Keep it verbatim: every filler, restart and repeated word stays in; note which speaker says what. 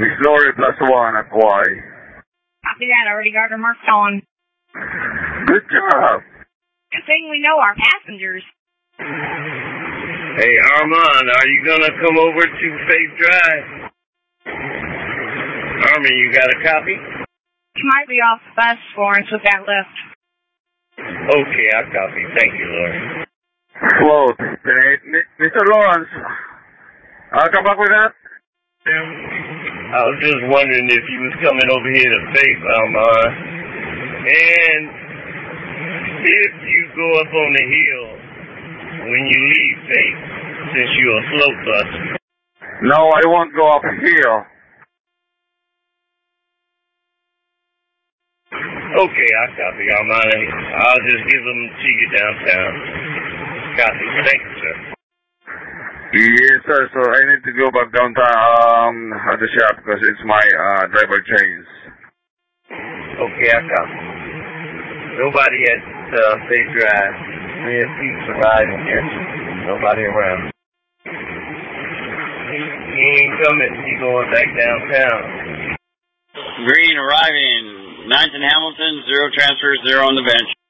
Speaker 1: Glory plus one at Y.
Speaker 2: Copy that. Already got her marked on.
Speaker 1: Good job.
Speaker 2: Good thing we know our passengers.
Speaker 3: Hey, Armand, are you going to come over to Faith Drive? Armin, you got a copy?
Speaker 2: She might be off the bus, Florence, with that lift.
Speaker 3: Okay, I copy. Thank you, Lawrence.
Speaker 1: Float. Mister Lawrence, I'll come back with that.
Speaker 3: I was just wondering if you was coming over here to Faith, Armand. And if you go up on the hill when you leave Faith, since you're a float bus.
Speaker 1: No, I won't go up hill.
Speaker 3: Okay, I copy, Armand. I'll just give them to you downtown. Copy. Thank you, sir.
Speaker 1: Yes, sir. So I need to go back downtown um, at the shop because it's my uh, driver change.
Speaker 3: Okay, I copy. Nobody at uh, Faith Drive. Me and Pete surviving here. Nobody around. He ain't coming. He going back downtown.
Speaker 4: Green arriving. Ninth and Hamilton, zero transfers, zero on the bench.